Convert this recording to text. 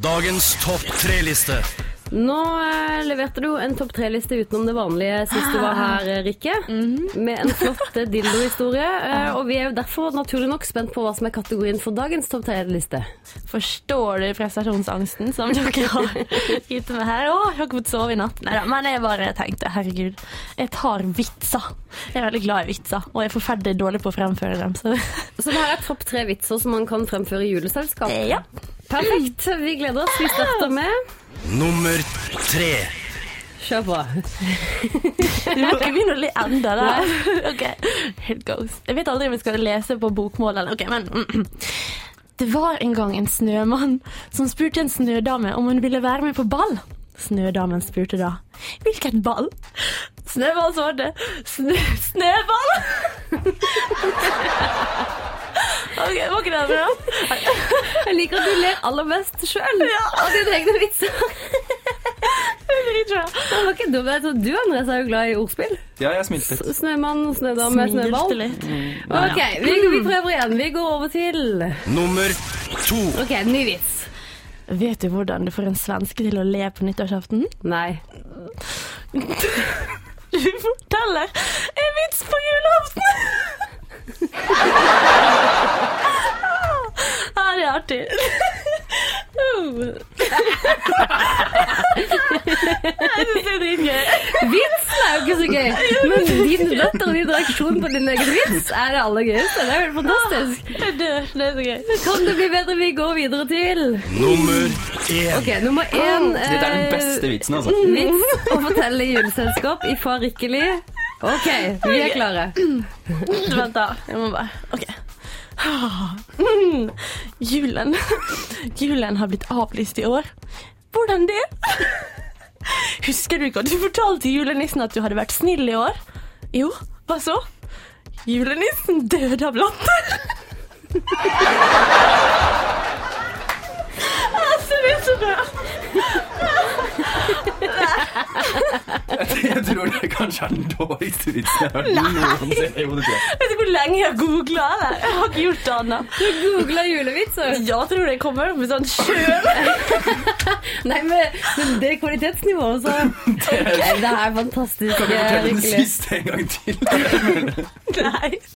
Dagens topp 3-liste. Nå leverte du en topp 3-liste utenom det vanlige sist du var her, Rikke, med en flott dildo-historie, og vi jo derfor naturlig nok spent på hva som kategorien for dagens topp 3-liste. Forstår du prestasjonsangsten som dere har gitt meg her? Jeg har ikke fått sove i natt. Neida, men jeg bare tenkte, herregud, jeg tar vitser. Jeg veldig glad i vitser, og jeg er forferdelig dårlig på å fremføre dem. Så det her topp 3 vitser som man kan fremføre i juleselskap. Ja. Perfekt, vi gleder oss. Vi starter med Nummer 3. Kjør på. Du må ikke begynne å le enda da. Ok, here it goes. Jeg vet aldri om vi skal lese på bokmål eller ok, men det var en gang en snømann som spurte en snødame om hun ville være med på ball. Snødamen spurte da, hvilket ball? Snøball svarte, snøball! Ok, var ikke det bra? Jeg liker at du ler aller mest selv av dine egne vitser. Det var ikke dumt. Du, Andres, er jo glad i ordspill. Ja, jeg smilte litt. Snømann, snødame, snøball. Litt. Ok, vi prøver igjen. Vi går over til Nummer 2. Ok, ny vits. Vet du hvordan du får en svenske til å le på nyttårsaften? Nei. Du forteller en vits på julaften! Det er artig. Jeg synes det er dritgøy. Vitsen er jo ikke så gøy, men din døtter og din reaksjon på din egen vits er det aller gøyeste. Det er jo fantastisk. Det er så gøy. Kan det bli bedre? Vi går videre til Nummer 1. Ok, nummer 1. Dette er den beste vitsen, altså. Vits å fortelle i juleselskap i Far Rikkeli. Ok, vi er klare. Vent da, jeg må bare, ok. Julen har blitt avlyst i år. Hvordan det? Husker du ikke at du fortalte julenissen at du hadde vært snill i år? Jo, hva så? Julenissen døde av latter. Altså, det er så bra. Jeg tror det kanskje er den dårligste vitsen jeg har hørt noensinne. Vet du hvor lenge jeg googlet det? Jeg har ikke gjort det, Anna. Du googlet julevitser? Ja, jeg tror det kommer opp med sånn sjøl. Nei, men det kvalitetsnivået, så det er fantastisk. Kan du fortelle den siste en gang til? Nei.